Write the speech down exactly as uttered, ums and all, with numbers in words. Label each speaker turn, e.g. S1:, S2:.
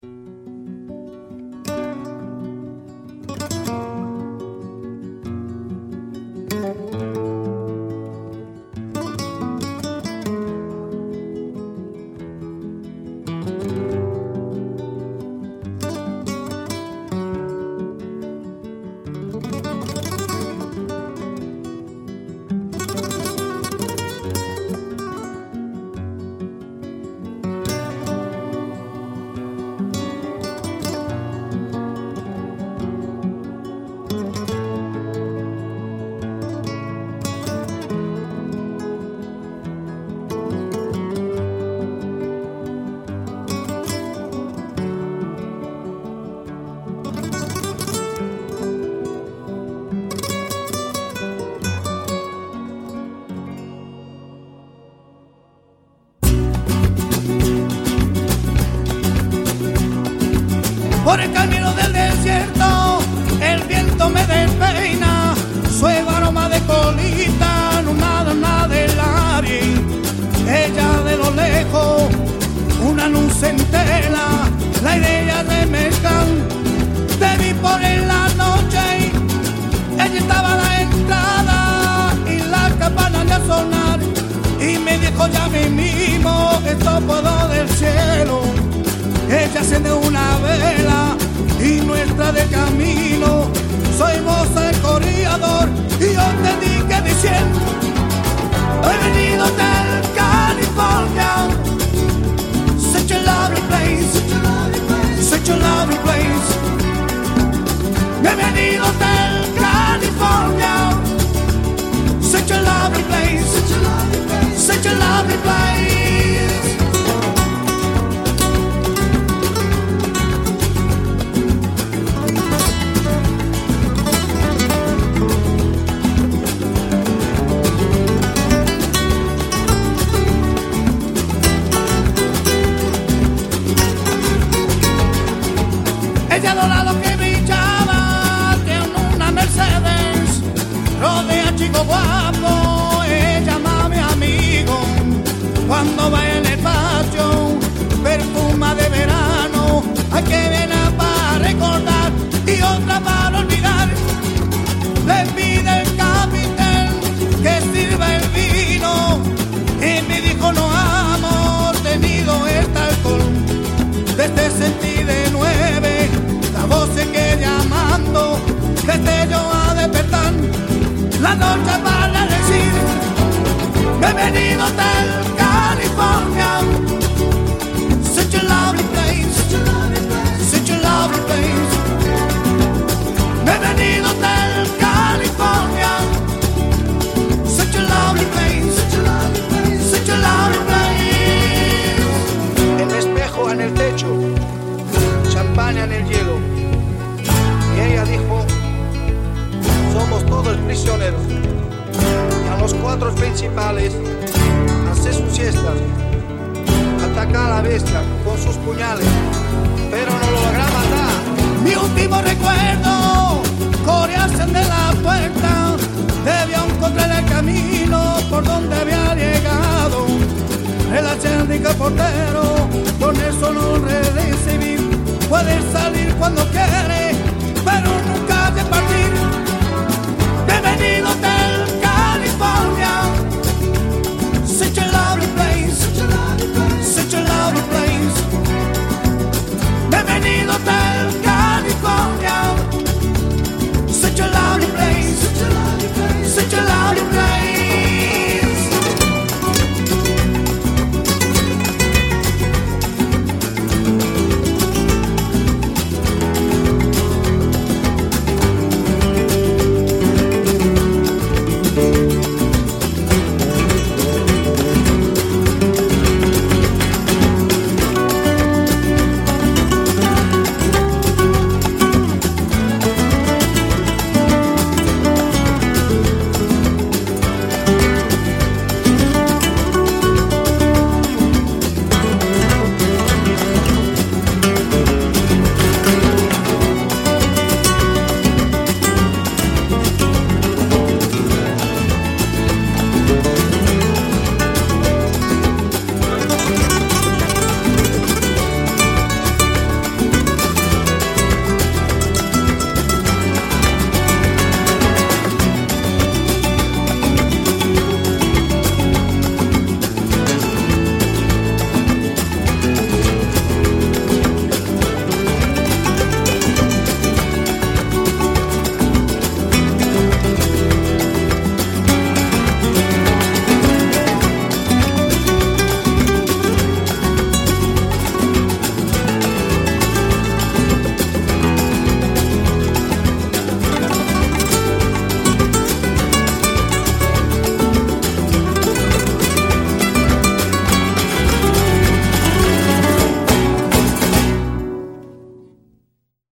S1: Por el camino del desierto, el viento me despeina, suave aroma de colita, no nada, nada del aire. Ella de lo lejos, una luz entera, la idea de mezclar. Te vi por en la noche, ella estaba a la entrada y la campana de sonar. Y me dijo ya mismo, esto puedo del cielo. Ella enciende una vela y nuestra de camino. Soy moza el corredor y yo te dije diciendo: he venido del California, such a lovely place, such a lovely place. He venido del California, such a lovely place, such a lovely place. Ella dorado que brillaba, tiene una Mercedes, rodea chico guapo, ella ama a mi amigo. Cuando va en el patio, perfuma de verano, hay que viene para recordar y otra para olvidar. Le pide el capitán que sirva el vino y me dijo: no hemos tenido este alcohol desde sentí de nueve. La voz sigue llamando, desde yo a despertar, la noche para decir: bienvenido del California, such a lovely place, such a lovely place. Bienvenido del California, such a lovely place, such a lovely place.
S2: El espejo en el techo, champaña en el hielo. Y ella dijo: somos todos prisioneros. Y a los cuatro principales hace sus siestas, ataca a la bestia con sus puñales, pero no lo logra matar.
S1: Mi último recuerdo, corearse de la puerta, debió encontrar el camino por donde había llegado. El acéndico portero, con eso no recibí, puede